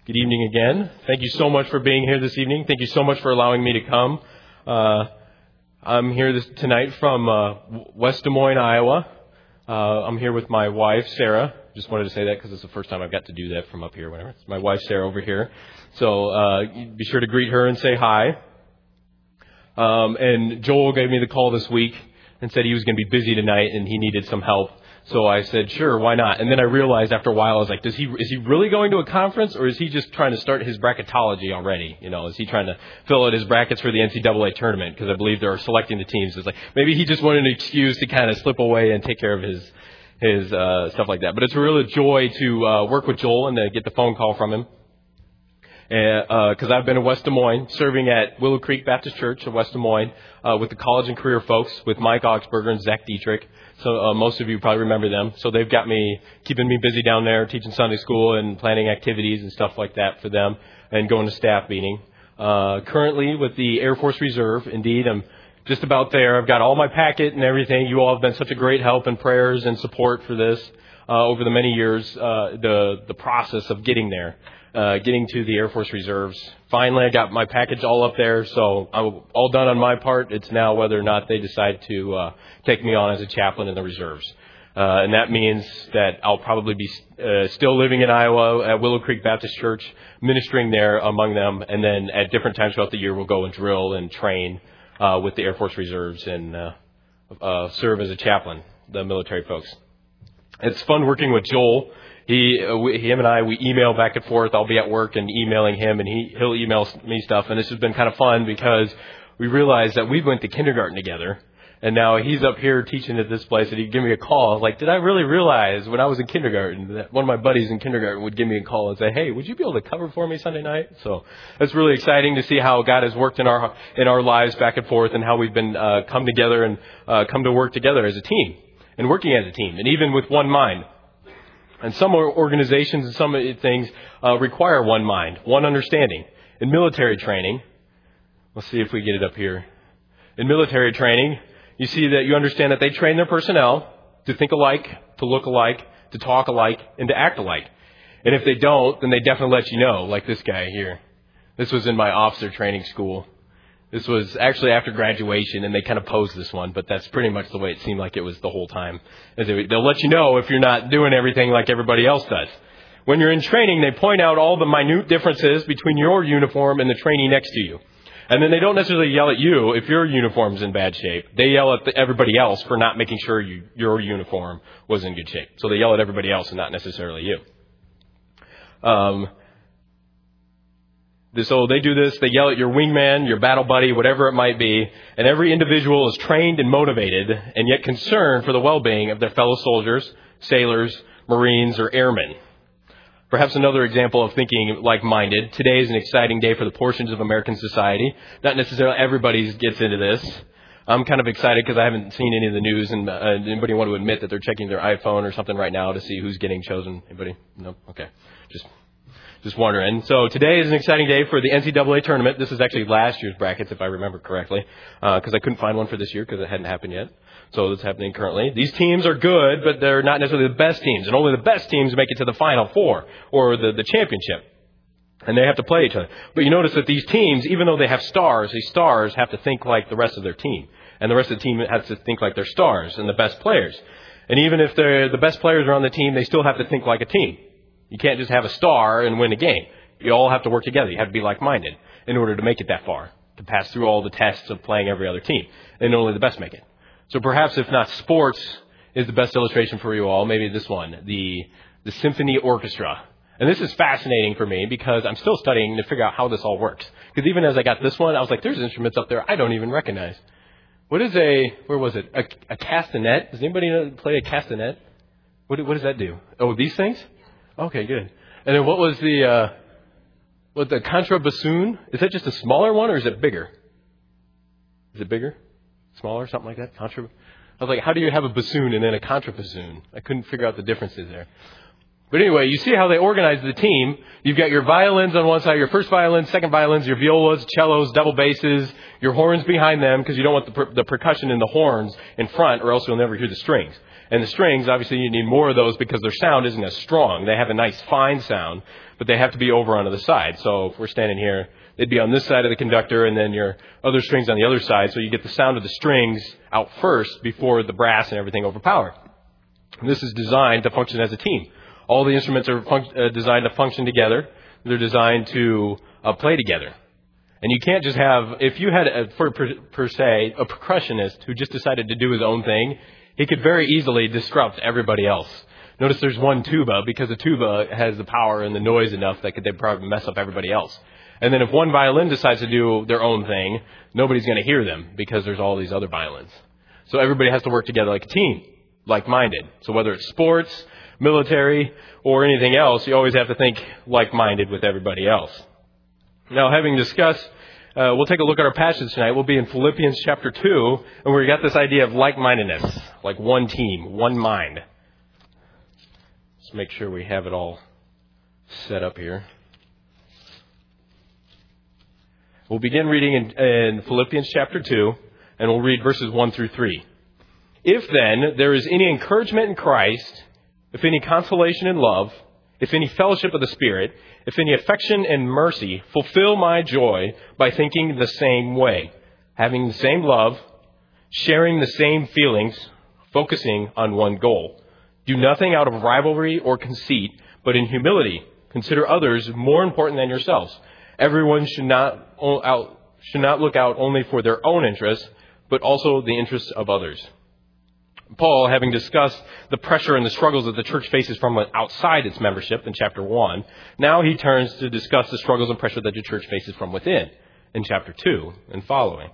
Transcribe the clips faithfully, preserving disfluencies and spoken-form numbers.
Good evening again. Thank you so much for being here this evening. Thank you so much for allowing me to come. Uh, I'm here this, tonight from uh, West Des Moines, Iowa. Uh, I'm here with my wife, Sarah. Just wanted to say that because it's the first time I've got to do that from up here. Whatever. It's my wife, Sarah, over here. So uh, be sure to greet her and say hi. Um, and Joel gave me the call this week and said he was going to be busy tonight and he needed some help. So I said, sure, why not? And then I realized after a while, I was like, does he, is he really going to a conference or is he just trying to start his bracketology already? You know, is he trying to fill out his brackets for the N C double A tournament? Because I believe they're selecting the teams. It's like, maybe he just wanted an excuse to kind of slip away and take care of his, his, uh, stuff like that. But it's a real joy to, uh, work with Joel and to get the phone call from him. Because uh, I've been in West Des Moines, serving at Willow Creek Baptist Church in West Des Moines uh, with the college and career folks, with Mike Augsburger and Zach Dietrich. So uh, most of you probably remember them. So they've got me, keeping me busy down there, teaching Sunday school and planning activities and stuff like that for them, and going to staff meeting. Uh, currently with the Air Force Reserve, indeed, I'm just about there. I've got all my packet and everything. You all have been such a great help and prayers and support for this uh, over the many years, uh, the the process of getting there. Uh, getting to the Air Force Reserves. Finally, I got my package all up there, so I'm all done on my part. It's now whether or not they decide to uh, take me on as a chaplain in the reserves. Uh, and that means that I'll probably be uh, still living in Iowa at Willow Creek Baptist Church, ministering there among them, and then at different times throughout the year we'll go and drill and train uh, with the Air Force Reserves and uh, uh, serve as a chaplain, the military folks. It's fun working with Joel. He, uh, we, him and I, we email back and forth. I'll be at work and emailing him, and he, he'll email me stuff. And this has been kind of fun because we realized that we went to kindergarten together, and now he's up here teaching at this place, and he'd give me a call. I was like, did I really realize when I was in kindergarten that one of my buddies in kindergarten would give me a call and say, hey, would you be able to cover for me Sunday night? So it's really exciting to see how God has worked in our in our lives back and forth, and how we've been uh, come together and uh, come to work together as a team and working as a team, and even with one mind. And some organizations and some things uh, require one mind, one understanding. In military training, let's see if we get it up here. In military training, you see that you understand that they train their personnel to think alike, to look alike, to talk alike, and to act alike. And if they don't, then they definitely let you know, like this guy here. This was in my officer training school. This was actually after graduation, and they kind of posed this one, but that's pretty much the way it seemed like it was the whole time. They'll let you know if you're not doing everything like everybody else does. When you're in training, they point out all the minute differences between your uniform and the trainee next to you. And then they don't necessarily yell at you if your uniform's in bad shape. They yell at the, everybody else for not making sure you, your uniform was in good shape. So they yell at everybody else and not necessarily you. Um... So they do this, they yell at your wingman, your battle buddy, whatever it might be, and every individual is trained and motivated and yet concerned for the well-being of their fellow soldiers, sailors, Marines, or airmen. Perhaps another example of thinking like-minded, today is an exciting day for the portions of American society. Not necessarily everybody gets into this. I'm kind of excited because I haven't seen any of the news, and uh, anybody want to admit that they're checking their iPhone or something right now to see who's getting chosen? Anybody? No? Okay. Just... Just wondering. So today is an exciting day for the N C double A tournament. This is actually last year's brackets, if I remember correctly, because uh, I couldn't find one for this year because it hadn't happened yet. So it's happening currently. These teams are good, but they're not necessarily the best teams, and only the best teams make it to the Final Four or the, the championship. And they have to play each other. But you notice that these teams, even though they have stars, these stars have to think like the rest of their team. And the rest of the team has to think like their stars and the best players. And even if they're the best players are on the team, they still have to think like a team. You can't just have a star and win a game. You all have to work together. You have to be like-minded in order to make it that far, to pass through all the tests of playing every other team. And only the best make it. So perhaps if not sports is the best illustration for you all, maybe this one, the the symphony orchestra. And this is fascinating for me because I'm still studying to figure out how this all works. Because even as I got this one, I was like, there's instruments up there I don't even recognize. What is a, where was it? A, a castanet? Does anybody know, play a castanet? What, what does that do? Oh, these things? Okay, good. And then what was the, uh, what the contrabassoon? Is that just a smaller one or is it bigger? Is it bigger? Smaller? Something like that? Contra? I was like, how do you have a bassoon and then a contrabassoon? I couldn't figure out the differences there. But anyway, you see how they organize the team. You've got your violins on one side, your first violins, second violins, your violas, cellos, double basses, your horns behind them because you don't want the, per- the percussion in the horns in front or else you'll never hear the strings. And the strings, obviously you need more of those because their sound isn't as strong. They have a nice fine sound, but they have to be over onto the side. So if we're standing here, they'd be on this side of the conductor and then your other strings on the other side. So you get the sound of the strings out first before the brass and everything overpower. And this is designed to function as a team. All the instruments are func- uh, designed to function together. They're designed to uh, play together. And you can't just have, if you had, a, for per, per se, a percussionist who just decided to do his own thing, he could very easily disrupt everybody else. Notice there's one tuba, because the tuba has the power and the noise enough that could, they'd probably mess up everybody else. And then if one violin decides to do their own thing, nobody's going to hear them because there's all these other violins. So everybody has to work together like a team, like-minded. So whether it's sports, military, or anything else, you always have to think like-minded with everybody else. Now, having discussed, uh, we'll take a look at our passage tonight. We'll be in Philippians chapter two, and we got this idea of like-mindedness, like one team, one mind. Let's make sure we have it all set up here. We'll begin reading in, in Philippians chapter two, and we'll read verses one through three. If then there is any encouragement in Christ, if any consolation in love, if any fellowship of the Spirit, if any affection and mercy, fulfill my joy by thinking the same way, having the same love, sharing the same feelings, focusing on one goal. Do nothing out of rivalry or conceit, but in humility consider others more important than yourselves. Everyone should not out, should not look out only for their own interests, but also the interests of others. Paul, having discussed the pressure and the struggles that the church faces from outside its membership in chapter one, now he turns to discuss the struggles and pressure that the church faces from within in chapter two and following.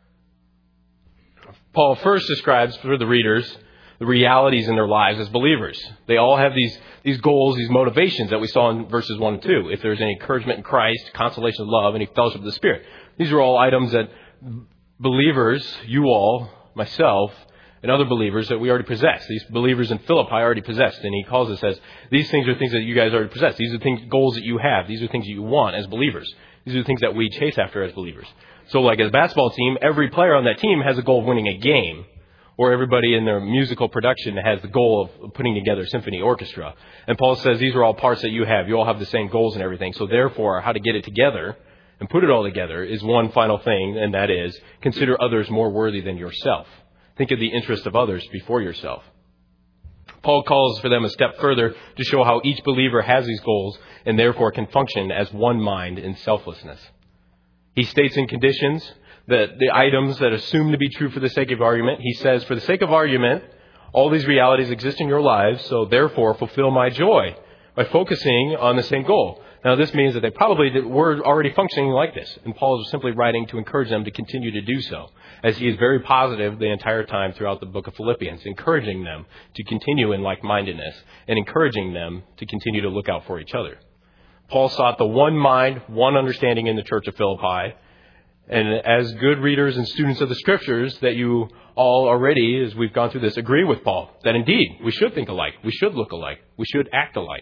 Paul first describes for the readers the realities in their lives as believers. They all have these, these goals, these motivations that we saw in verses one and two. If there's any encouragement in Christ, consolation of love, any fellowship of the Spirit. These are all items that believers, you all, myself, and other believers that we already possess. These believers in Philippi already possessed. And he calls us as, these things are things that you guys already possess. These are things, goals that you have. These are things that you want as believers. These are the things that we chase after as believers. So like as a basketball team, every player on that team has a goal of winning a game. Or everybody in their musical production has the goal of putting together a symphony orchestra. And Paul says these are all parts that you have. You all have the same goals and everything. So therefore, how to get it together and put it all together is one final thing, and that is consider others more worthy than yourself. Think of the interest of others before yourself. Paul calls for them a step further to show how each believer has these goals and therefore can function as one mind in selflessness. He states in conditions that the items that assume to be true for the sake of argument, he says, for the sake of argument, all these realities exist in your lives, so therefore fulfill my joy by focusing on the same goal. Now, this means that they probably did, were already functioning like this, and Paul is simply writing to encourage them to continue to do so, as he is very positive the entire time throughout the book of Philippians, encouraging them to continue in like-mindedness and encouraging them to continue to look out for each other. Paul sought the one mind, one understanding in the church of Philippi, and as good readers and students of the Scriptures that you all already, as we've gone through this, agree with Paul that indeed we should think alike, we should look alike, we should act alike.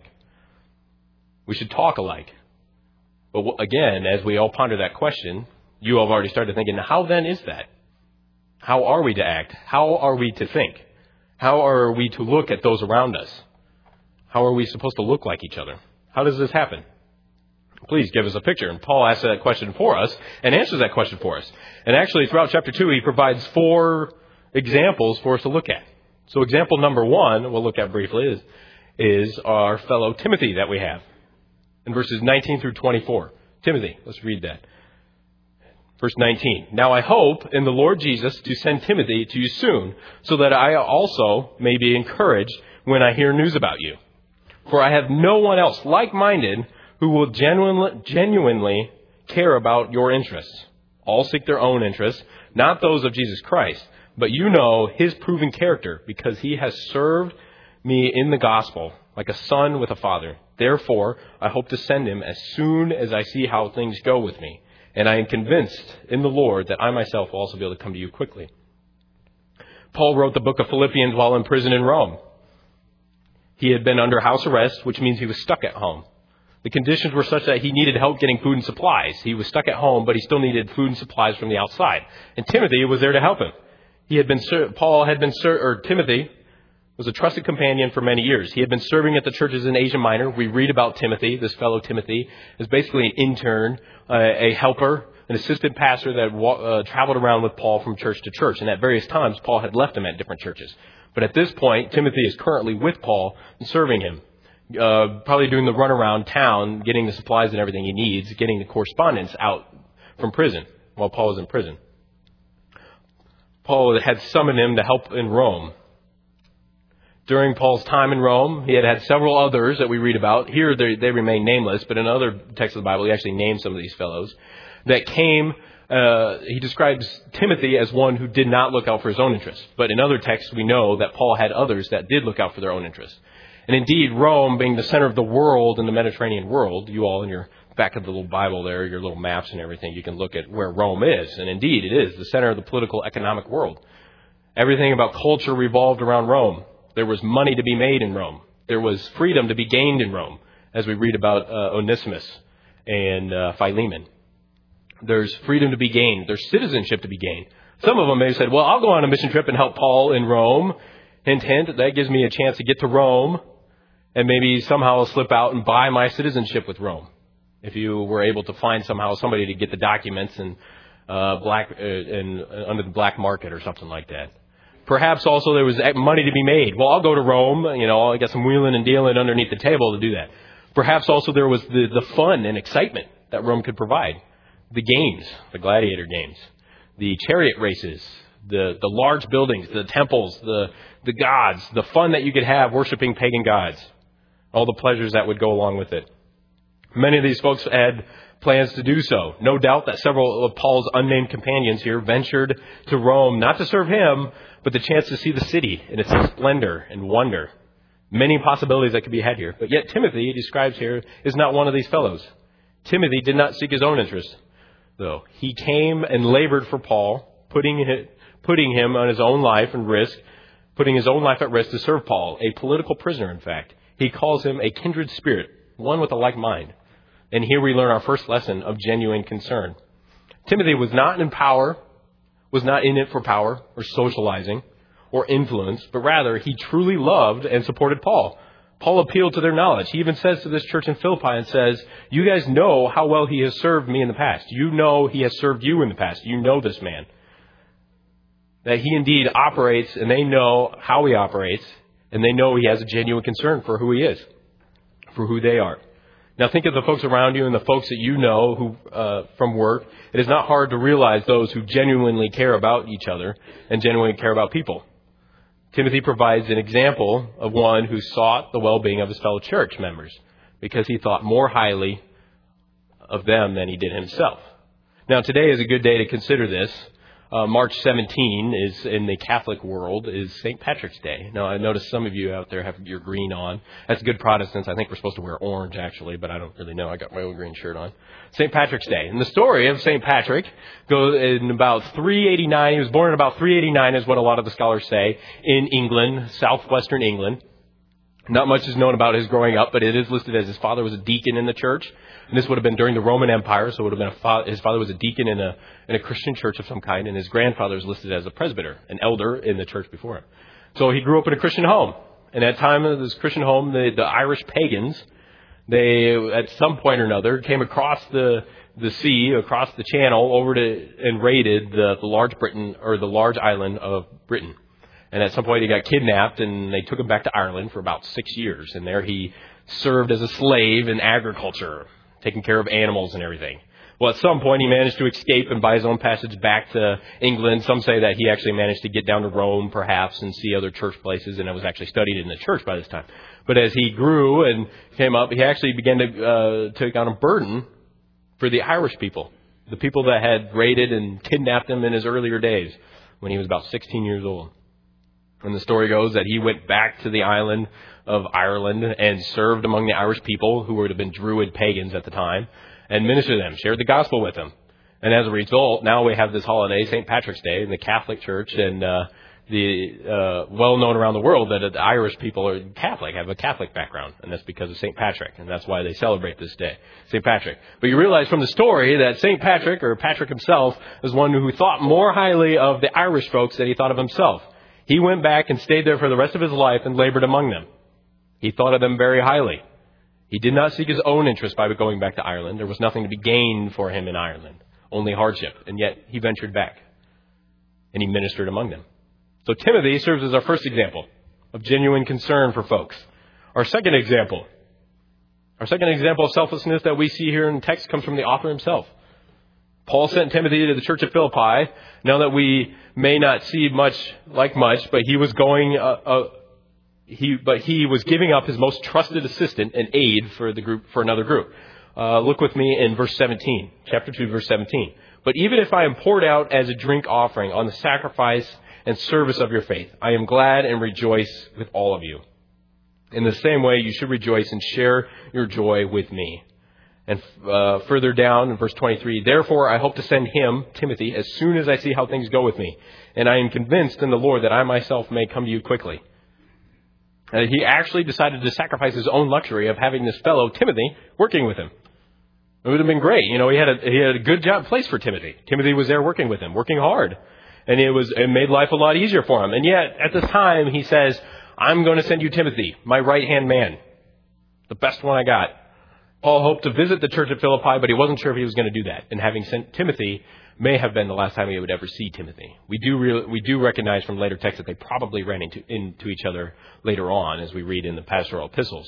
We should talk alike. But again, as we all ponder that question, you have already started thinking, how then is that? How are we to act? How are we to think? How are we to look at those around us? How are we supposed to look like each other? How does this happen? Please give us a picture. And Paul asks that question for us and answers that question for us. And actually, throughout chapter two, he provides four examples for us to look at. So example number one, we'll look at briefly, is, is our fellow Timothy that we have. In verses nineteen through twenty-four. Timothy, let's read that. Verse nineteen. Now I hope in the Lord Jesus to send Timothy to you soon, so that I also may be encouraged when I hear news about you. For I have no one else like-minded who will genuinely, genuinely care about your interests. All seek their own interests, not those of Jesus Christ, but you know his proven character, because he has served me in the gospel like a son with a father. Therefore, I hope to send him as soon as I see how things go with me. And I am convinced in the Lord that I myself will also be able to come to you quickly. Paul wrote the book of Philippians while in prison in Rome. He had been under house arrest, which means he was stuck at home. The conditions were such that he needed help getting food and supplies. He was stuck at home, but he still needed food and supplies from the outside. And Timothy was there to help him. He had been, Paul had been, or Timothy was a trusted companion for many years. He had been serving at the churches in Asia Minor. We read about Timothy, this fellow Timothy, as basically an intern, uh, a helper, an assistant pastor that uh, traveled around with Paul from church to church. And at various times, Paul had left him at different churches. But at this point, Timothy is currently with Paul and serving him, uh, probably doing the run around town, getting the supplies and everything he needs, getting the correspondence out from prison while Paul is in prison. Paul had summoned him to help in Rome. During Paul's time in Rome, he had had several others that we read about. Here they, they remain nameless, but in other texts of the Bible, he actually names some of these fellows that came. Uh, he describes Timothy as one who did not look out for his own interests. But in other texts, we know that Paul had others that did look out for their own interests. And indeed, Rome being the center of the world in the Mediterranean world, you all in your back of the little Bible there, your little maps and everything, you can look at where Rome is. And indeed, it is the center of the political, economic world. Everything about culture revolved around Rome. There was money to be made in Rome. There was freedom to be gained in Rome, as we read about uh, Onesimus and uh, Philemon. There's freedom to be gained. There's citizenship to be gained. Some of them may have said, well, I'll go on a mission trip and help Paul in Rome. Hint, hint, that gives me a chance to get to Rome and maybe somehow slip out and buy my citizenship with Rome. If you were able to find somehow somebody to get the documents and uh, black uh, and uh, under the black market or something like that. Perhaps also there was money to be made. Well, I'll go to Rome, you know, I got some wheeling and dealing underneath the table to do that. Perhaps also there was the, the fun and excitement that Rome could provide. The games, the gladiator games, the chariot races, the, the large buildings, the temples, the, the gods, the fun that you could have worshiping pagan gods, all the pleasures that would go along with it. Many of these folks had plans to do so. No doubt that several of Paul's unnamed companions here ventured to Rome, not to serve him, but the chance to see the city in its splendor and wonder. Many possibilities that could be had here. But yet Timothy, he describes here, is not one of these fellows. Timothy did not seek his own interest, though. He came and labored for Paul, putting it, putting him on his own life and risk, putting his own life at risk to serve Paul, a political prisoner, in fact. He calls him a kindred spirit, one with a like mind. And here we learn our first lesson of genuine concern. Timothy was not in power, was not in it for power or socializing or influence, but rather he truly loved and supported Paul. Paul appealed to their knowledge. He even says to this church in Philippi and says, you guys know how well he has served me in the past. You know he has served you in the past. You know this man. That he indeed operates, and they know how he operates, and they know he has a genuine concern for who he is, for who they are. Now think of the folks around you and the folks that you know who uh, from work. It is not hard to realize those who genuinely care about each other and genuinely care about people. Timothy provides an example of one who sought the well-being of his fellow church members because he thought more highly of them than he did himself. Now today is a good day to consider this. Uh, March seventeenth is, in the Catholic world, is Saint Patrick's Day. Now, I notice some of you out there have your green on. That's good Protestants. I think we're supposed to wear orange, actually, but I don't really know. I got my own green shirt on. Saint Patrick's Day. And the story of Saint Patrick goes in about three eighty-nine. He was born in about three eighty-nine, is what a lot of the scholars say, in England, southwestern England. Not much is known about his growing up, but it is listed as his father was a deacon in the church. And this would have been during the Roman Empire, so it would have been a fa- his father was a deacon in a in a Christian church of some kind, and his grandfather is listed as a presbyter, an elder in the church before him. So he grew up in a Christian home. And at the time of this Christian home, the, the Irish pagans, they at some point or another came across the the sea, across the channel, over to and raided the, the large Britain or the large island of Britain. And at some point he got kidnapped and they took him back to Ireland for about six years. And there he served as a slave in agriculture, taking care of animals and everything. Well, at some point he managed to escape and buy his own passage back to England. Some say that he actually managed to get down to Rome, perhaps, and see other church places, and it was actually studied in the church by this time. But as he grew and came up, he actually began to uh, take on a burden for the Irish people, the people that had raided and kidnapped him in his earlier days when he was about sixteen years old. And the story goes that he went back to the island of Ireland and served among the Irish people, who would have been Druid pagans at the time, and ministered to them, shared the gospel with them. And as a result, now we have this holiday, Saint Patrick's Day, in the Catholic Church, and uh, the uh, well known around the world that the Irish people are Catholic, have a Catholic background, and that's because of Saint Patrick, and that's why they celebrate this day, Saint Patrick. But you realize from the story that Saint Patrick, or Patrick himself, was one who thought more highly of the Irish folks than he thought of himself. He went back and stayed there for the rest of his life and labored among them. He thought of them very highly. He did not seek his own interest by going back to Ireland. There was nothing to be gained for him in Ireland, only hardship. And yet he ventured back and he ministered among them. So Timothy serves as our first example of genuine concern for folks. Our second example, our second example of selflessness that we see here in the text comes from the author himself. Paul sent Timothy to the church of Philippi. Now that we may not see much like much, but he was going, uh, uh, he, but he was giving up his most trusted assistant and aide for the group, for another group. Uh, look with me in verse seventeen, chapter two, verse seventeen. But even if I am poured out as a drink offering on the sacrifice and service of your faith, I am glad and rejoice with all of you. In the same way, you should rejoice and share your joy with me. And uh, further down in verse twenty-three, therefore I hope to send him, Timothy, as soon as I see how things go with me. And I am convinced in the Lord that I myself may come to you quickly. And he actually decided to sacrifice his own luxury of having this fellow, Timothy, working with him. It would have been great. You know, he had a, he had a good job place for Timothy. Timothy was there working with him, working hard. And it was, it made life a lot easier for him. And yet, at this time, he says, I'm going to send you Timothy, my right-hand man, the best one I got. Paul hoped to visit the church at Philippi, but he wasn't sure if he was going to do that. And having sent Timothy may have been the last time he would ever see Timothy. We do re- we do recognize from later texts that they probably ran into, into each other later on, as we read in the pastoral epistles.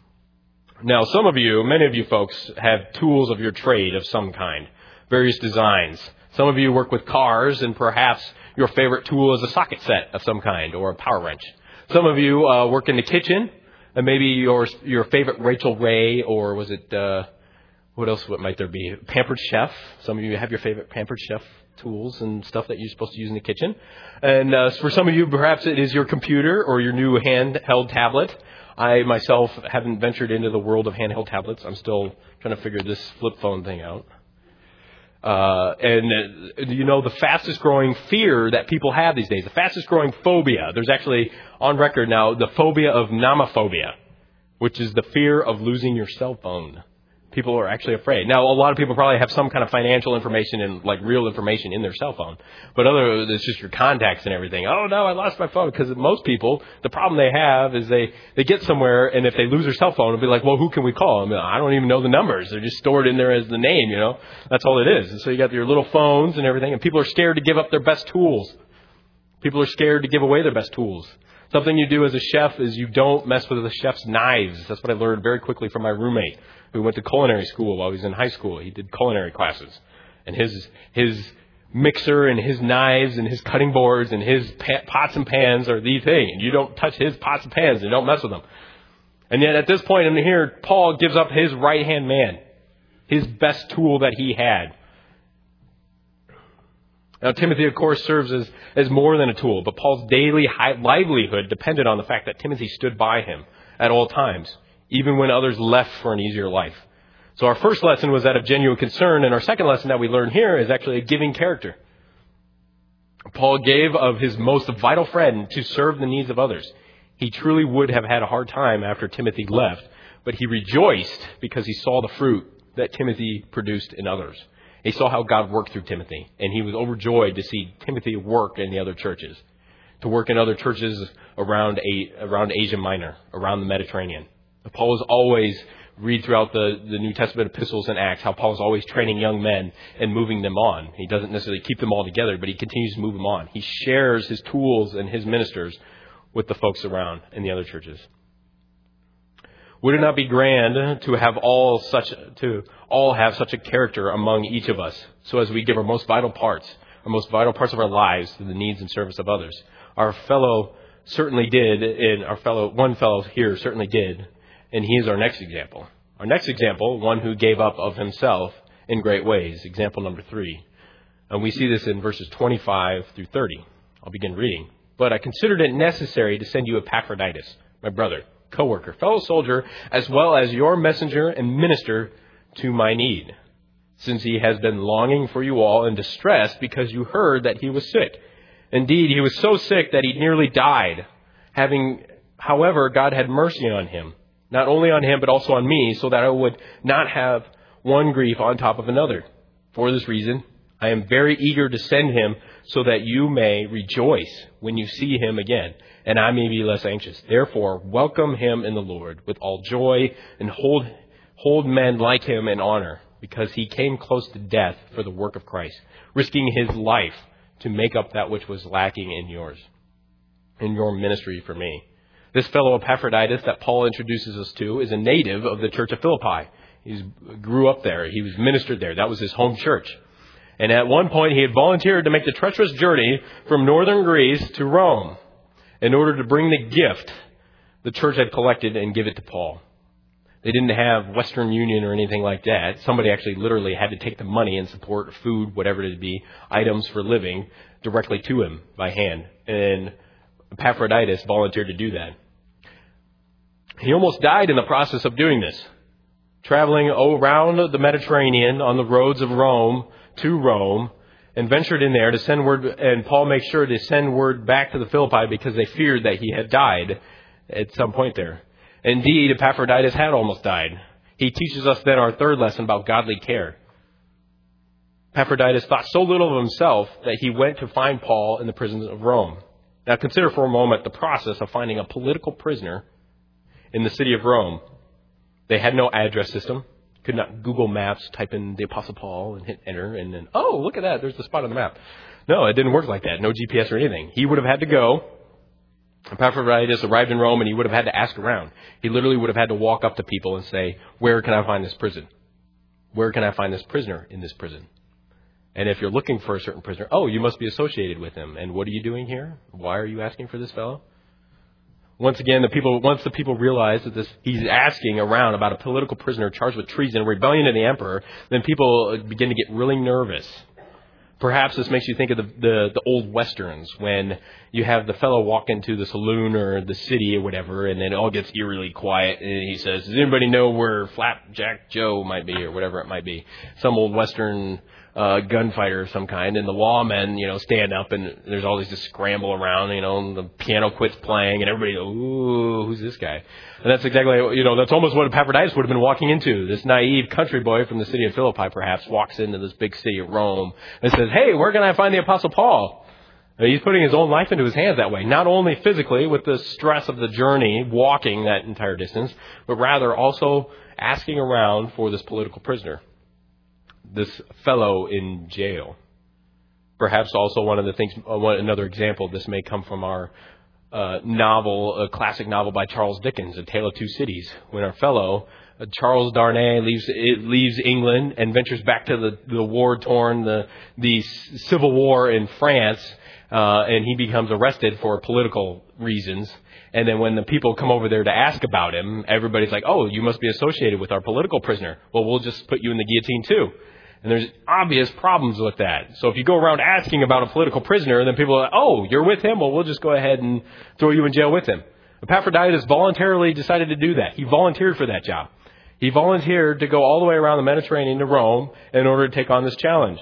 Now, some of you, many of you folks, have tools of your trade of some kind, various designs. Some of you work with cars, and perhaps your favorite tool is a socket set of some kind or a power wrench. Some of you uh, work in the kitchen, and maybe your your favorite Rachel Ray, or was it, uh, what else what might there be? Pampered Chef. Some of you have your favorite Pampered Chef tools and stuff that you're supposed to use in the kitchen. And uh, for some of you, perhaps it is your computer or your new handheld tablet. I myself haven't ventured into the world of handheld tablets. I'm still trying to figure this flip phone thing out. Uh, and, uh, you know, the fastest growing fear that people have these days, the fastest growing phobia, there's actually on record now the phobia of nomophobia, which is the fear of losing your cell phone. People are actually afraid. Now, a lot of people probably have some kind of financial information and like real information in their cell phone, but other, it's just your contacts and everything. Oh no, I lost my phone. Because most people, the problem they have is they, they get somewhere, and if they lose their cell phone, it'll be like, well, who can we call? I mean, I don't even know the numbers. They're just stored in there as the name, you know. That's all it is. And so you got your little phones and everything, and people are scared to give up their best tools. People are scared to give away their best tools. Something you do as a chef is you don't mess with the chef's knives. That's what I learned very quickly from my roommate who went to culinary school while he was in high school. He did culinary classes. And his his mixer and his knives and his cutting boards and his pa- pots and pans are the thing. And you don't touch his pots and pans and don't mess with them. And yet at this point in here, Paul gives up his right-hand man, his best tool that he had. Now, Timothy, of course, serves as, as more than a tool, but Paul's daily high livelihood depended on the fact that Timothy stood by him at all times, even when others left for an easier life. So our first lesson was that of genuine concern, and our second lesson that we learn here is actually a giving character. Paul gave of his most vital friend to serve the needs of others. He truly would have had a hard time after Timothy left, but he rejoiced because he saw the fruit that Timothy produced in others. He saw how God worked through Timothy, and he was overjoyed to see Timothy work in the other churches, to work in other churches around a, around Asia Minor, around the Mediterranean. Paul is always, read throughout the, the New Testament epistles and Acts, how Paul is always training young men and moving them on. He doesn't necessarily keep them all together, but he continues to move them on. He shares his tools and his ministers with the folks around in the other churches. Would it not be grand to have all such to all have such a character among each of us, so as we give our most vital parts, our most vital parts of our lives to the needs and service of others? Our fellow certainly did, and our fellow one fellow here certainly did, and he is our next example. Our next example, one who gave up of himself in great ways. Example number three, and we see this in verses twenty-five through thirty. I'll begin reading. But I considered it necessary to send you Epaphroditus, my brother, co-worker, fellow soldier, as well as your messenger and minister to my need, since he has been longing for you all in distress because you heard that he was sick. Indeed, he was so sick that he nearly died. Having, however, God had mercy on him, not only on him, but also on me, so that I would not have one grief on top of another. For this reason, I am very eager to send him so that you may rejoice when you see him again, and I may be less anxious. Therefore, welcome him in the Lord with all joy and hold, hold men like him in honor, because he came close to death for the work of Christ, risking his life to make up that which was lacking in yours, in your ministry for me. This fellow Epaphroditus that Paul introduces us to is a native of the church of Philippi. He grew up there. He was ministered there. That was his home church. And at one point, he had volunteered to make the treacherous journey from northern Greece to Rome in order to bring the gift the church had collected and give it to Paul. They didn't have Western Union or anything like that. Somebody actually literally had to take the money and support food, whatever it be, items for living, directly to him by hand. And Epaphroditus volunteered to do that. He almost died in the process of doing this, traveling around the Mediterranean on the roads of Rome to Rome, and ventured in there to send word, and Paul makes sure to send word back to the Philippi because they feared that he had died at some point there. Indeed, Epaphroditus had almost died. He teaches us then our third lesson about godly care. Epaphroditus thought so little of himself that he went to find Paul in the prisons of Rome. Now consider for a moment the process of finding a political prisoner in the city of Rome. They had no address system. Could not Google Maps, type in the Apostle Paul and hit enter, and then, oh, look at that, there's the spot on the map. No, it didn't work like that. No G P S or anything. He would have had to go. Epaphroditus arrived in Rome, and he would have had to ask around. He literally would have had to walk up to people and say, where can I find this prison? Where can I find this prisoner in this prison? And if you're looking for a certain prisoner, oh, you must be associated with him. And what are you doing here? Why are you asking for this fellow? Once again, the people, once the people realize that this, he's asking around about a political prisoner charged with treason and rebellion to the emperor, then people begin to get really nervous. Perhaps this makes you think of the, the, the old westerns when you have the fellow walk into the saloon or the city or whatever, and then it all gets eerily quiet, and he says, does anybody know where Flapjack Joe might be, or whatever it might be? Some old western uh, gunfighter of some kind, and the lawmen, you know, stand up, and there's all these just scramble around, you know, and the piano quits playing, and everybody goes, ooh, who's this guy? And that's exactly, you know, that's almost what Epaphroditus would have been walking into. This naive country boy from the city of Philippi, perhaps, walks into this big city of Rome and says, hey, where can I find the Apostle Paul? And he's putting his own life into his hands that way, not only physically with the stress of the journey, walking that entire distance, but rather also asking around for this political prisoner, this fellow in jail. Perhaps also one of the things, another example of this may come from our uh, novel, a classic novel by Charles Dickens, A Tale of Two Cities, when our fellow, uh, Charles Darnay, leaves leaves England and ventures back to the, the war-torn, the, the civil war in France, uh, and he becomes arrested for political reasons. And then when the people come over there to ask about him, everybody's like, oh, you must be associated with our political prisoner. Well, we'll just put you in the guillotine too. And there's obvious problems with that. So if you go around asking about a political prisoner, then people are like, oh, you're with him? Well, we'll just go ahead and throw you in jail with him. Epaphroditus voluntarily decided to do that. He volunteered for that job. He volunteered to go all the way around the Mediterranean to Rome in order to take on this challenge.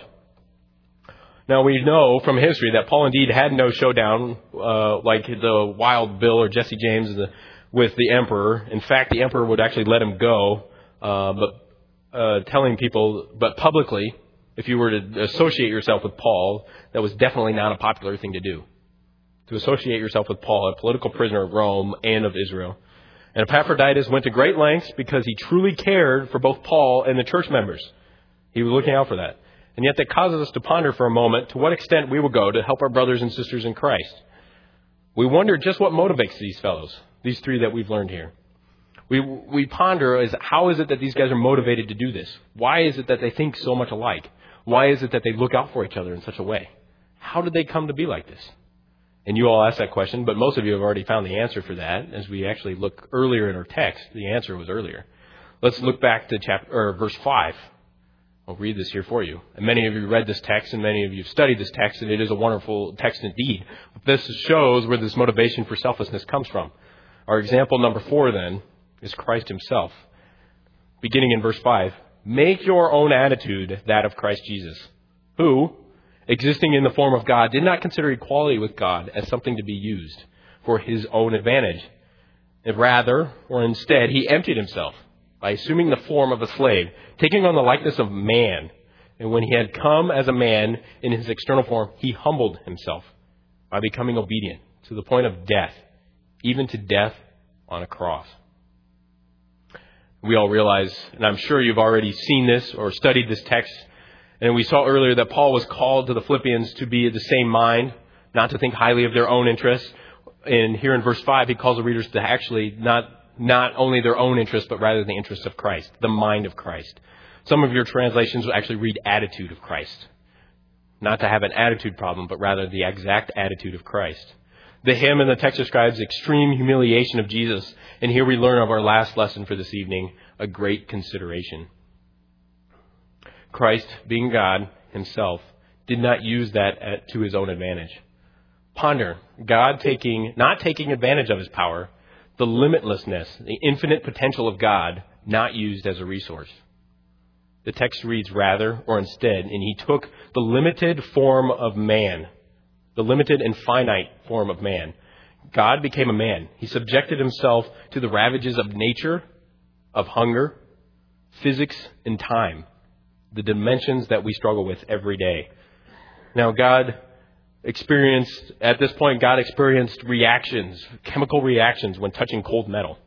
Now, we know from history that Paul indeed had no showdown uh, like the Wild Bill or Jesse James the, with the emperor. In fact, the emperor would actually let him go, uh, but Uh, telling people, but publicly, if you were to associate yourself with Paul, that was definitely not a popular thing to do. To associate yourself with Paul, a political prisoner of Rome and of Israel. And Epaphroditus went to great lengths because he truly cared for both Paul and the church members. He was looking out for that. And yet that causes us to ponder for a moment to what extent we will go to help our brothers and sisters in Christ. We wonder just what motivates these fellows, these three that we've learned here. We we ponder is how is it that these guys are motivated to do this? Why is it that they think so much alike? Why is it that they look out for each other in such a way? How did they come to be like this? And you all asked that question, but most of you have already found the answer for that. As we actually look earlier in our text, the answer was earlier. Let's look back to chapter or verse five. I'll read this here for you. And many of you read this text, and many of you have studied this text, and it is a wonderful text indeed. But this shows where this motivation for selflessness comes from. Our example number four, then, is Christ himself. Beginning in verse five, make your own attitude that of Christ Jesus, who, existing in the form of God, did not consider equality with God as something to be used for his own advantage. And rather, or instead, he emptied himself by assuming the form of a slave, taking on the likeness of man, And when he had come as a man in his external form, he humbled himself by becoming obedient to the point of death, even to death on a cross. We all realize, and I'm sure you've already seen this or studied this text, and we saw earlier that Paul was called to the Philippians to be of the same mind, not to think highly of their own interests. And here in verse five, he calls the readers to actually not, not only their own interests, but rather the interests of Christ, the mind of Christ. Some of your translations will actually read attitude of Christ. Not to have an attitude problem, but rather the exact attitude of Christ. The hymn in the text describes extreme humiliation of Jesus. And here we learn of our last lesson for this evening, a great consideration. Christ, being God himself, did not use that at, to his own advantage. Ponder, God taking, not taking advantage of his power, the limitlessness, the infinite potential of God, not used as a resource. The text reads rather, or instead, and he took the limited form of man, the limited and finite form of man. God became a man. He subjected himself to the ravages of nature, of hunger, physics, and time, the dimensions that we struggle with every day. Now, God experienced, at this point, God experienced reactions, chemical reactions when touching cold metal.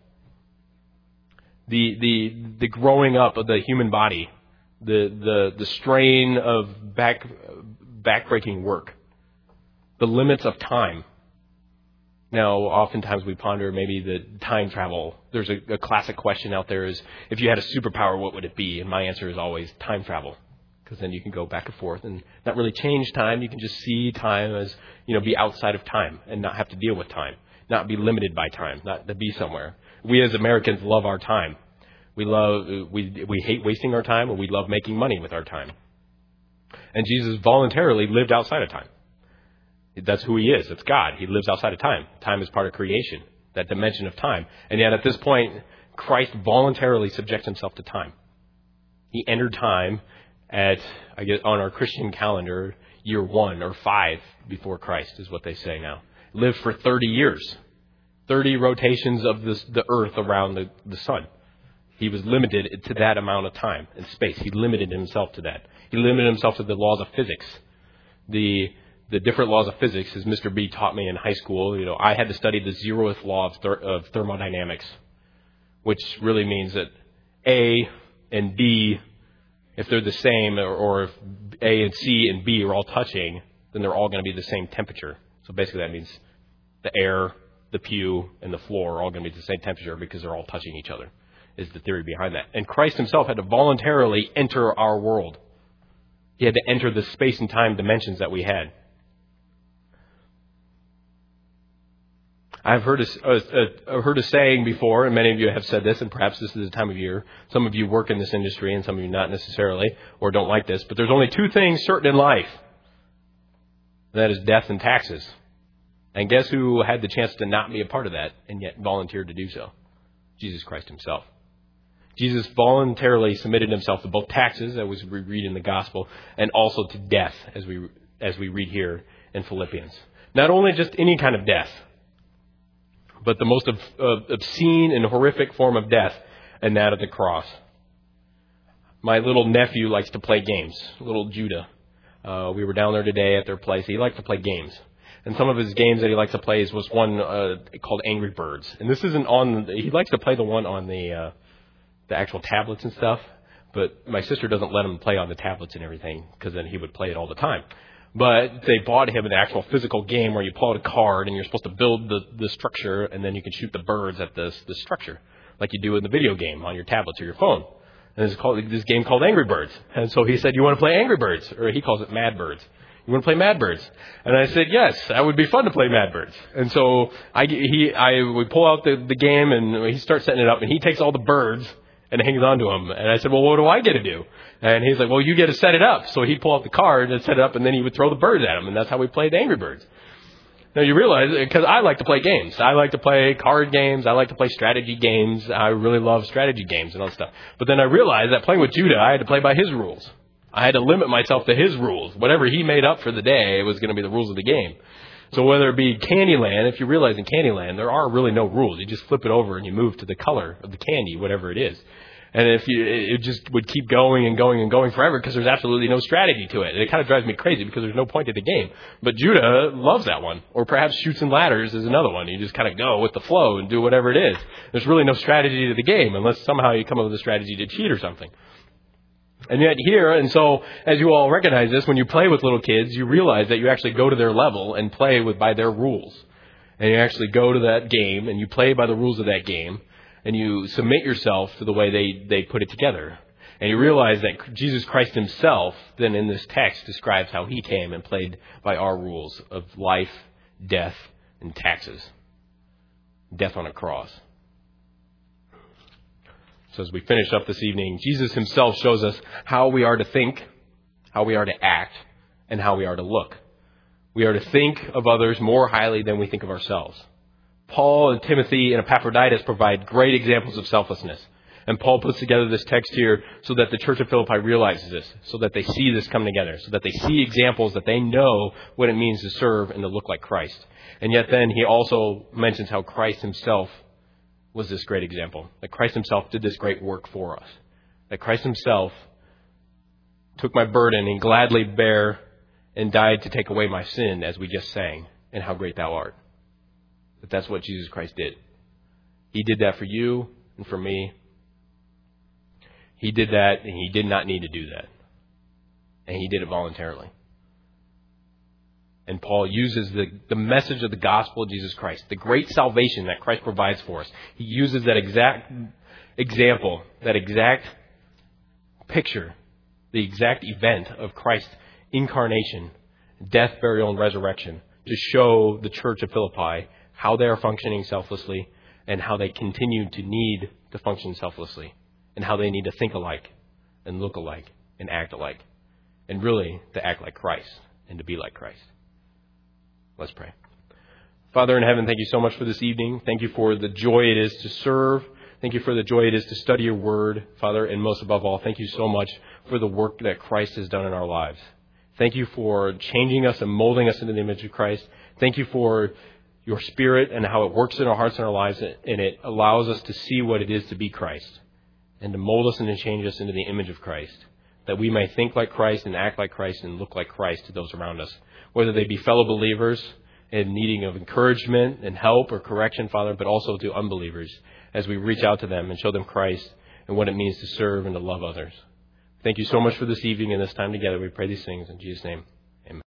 The, the, the growing up of the human body, the, the, the strain of back, backbreaking work, the limits of time. Now, oftentimes we ponder maybe the time travel. There's a, a classic question out there is, if you had a superpower, what would it be? And my answer is always time travel. Because then you can go back and forth and not really change time. You can just see time as, you know, be outside of time and not have to deal with time. Not be limited by time, not to be somewhere. We as Americans love our time. We love, we, we hate wasting our time, and we love making money with our time. And Jesus voluntarily lived outside of time. That's who he is. It's God. He lives outside of time. Time is part of creation, that dimension of time. And yet at this point, Christ voluntarily subjects himself to time. He entered time at, I guess, on our Christian calendar, year one or five before Christ is what they say now. Lived for thirty years. thirty rotations of this, the earth around the, the sun. He was limited to that amount of time and space. He limited himself to that. He limited himself to the laws of physics. The The different laws of physics, as Mister B taught me in high school, you know, I had to study the zeroth law of, ther- of thermodynamics, which really means that A and B, if they're the same, or, or if A and C and B are all touching, then they're all going to be the same temperature. So basically that means the air, the pew, and the floor are all going to be the same temperature because they're all touching each other, is the theory behind that. And Christ himself had to voluntarily enter our world. He had to enter the space and time dimensions that we had. I've heard a, a, a, heard a saying before, and many of you have said this, and perhaps this is the time of year. Some of you work in this industry, and some of you not necessarily, or don't like this. But there's only two things certain in life. That is death and taxes. And guess who had the chance to not be a part of that, and yet volunteered to do so? Jesus Christ himself. Jesus voluntarily submitted himself to both taxes, as we read in the gospel, and also to death, as we as we read here in Philippians. Not only just any kind of death, but the most obscene and horrific form of death, and that of the cross. My little nephew likes to play games, little Judah. Uh, we were down there today at their place. He likes to play games. And some of his games that he likes to play is was one uh, called Angry Birds. And this isn't on, he likes to play the one on the uh, the actual tablets and stuff. But my sister doesn't let him play on the tablets and everything, because then he would play it all the time. But they bought him an actual physical game where you pull out a card and you're supposed to build the, the structure, and then you can shoot the birds at the, the structure, like you do in the video game on your tablets or your phone. And it's called this game called Angry Birds. And so he said, "You want to play Angry Birds?" Or he calls it Mad Birds. "You want to play Mad Birds?" And I said, "Yes, that would be fun to play Mad Birds." And so I, he, I would pull out the, the game, and he starts setting it up, and he takes all the birds and hangs on to them. And I said, "Well, what do I get to do?" And he's like, "Well, you get to set it up." So he'd pull out the card and set it up, and then he would throw the birds at him. And that's how we played Angry Birds. Now, you realize, because I like to play games. I like to play card games. I like to play strategy games. I really love strategy games and all that stuff. But then I realized that playing with Judah, I had to play by his rules. I had to limit myself to his rules. Whatever he made up for the day was going to be the rules of the game. So whether it be Candyland, if you realize in Candyland, there are really no rules. You just flip it over and you move to the color of the candy, whatever it is. And if you, it just would keep going and going and going forever because there's absolutely no strategy to it. And it kind of drives me crazy because there's no point to the game. But Judah loves that one. Or perhaps Chutes and Ladders is another one. You just kind of go with the flow and do whatever it is. There's really no strategy to the game unless somehow you come up with a strategy to cheat or something. And yet here, and so as you all recognize this, when you play with little kids, you realize that you actually go to their level and play with by their rules. And you actually go to that game and you play by the rules of that game. And you submit yourself to the way they, they put it together. And you realize that Jesus Christ himself, then in this text, describes how he came and played by our rules of life, death, and taxes. Death on a cross. So as we finish up this evening, Jesus himself shows us how we are to think, how we are to act, and how we are to look. We are to think of others more highly than we think of ourselves. Paul and Timothy and Epaphroditus provide great examples of selflessness. And Paul puts together this text here so that the church of Philippi realizes this, so that they see this come together, so that they see examples that they know what it means to serve and to look like Christ. And yet then he also mentions how Christ himself was this great example, that Christ himself did this great work for us, that Christ himself took my burden and gladly bare and died to take away my sin, as we just sang, and how great thou art. That that's what Jesus Christ did. He did that for you and for me. He did that, and he did not need to do that. And he did it voluntarily. And Paul uses the, the message of the gospel of Jesus Christ, the great salvation that Christ provides for us. He uses that exact example, that exact picture, the exact event of Christ's incarnation, death, burial, and resurrection to show the church of Philippi how they are functioning selflessly and how they continue to need to function selflessly and how they need to think alike and look alike and act alike and really to act like Christ and to be like Christ. Let's pray. Father in heaven, thank you so much for this evening. Thank you for the joy it is to serve. Thank you for the joy it is to study your word, Father, and most above all, thank you so much for the work that Christ has done in our lives. Thank you for changing us and molding us into the image of Christ. Thank you for your Spirit and how it works in our hearts and our lives, and it allows us to see what it is to be Christ and to mold us and to change us into the image of Christ, that we may think like Christ and act like Christ and look like Christ to those around us, whether they be fellow believers in needing of encouragement and help or correction, Father, but also to unbelievers as we reach out to them and show them Christ and what it means to serve and to love others. Thank you so much for this evening and this time together. We pray these things in Jesus' name.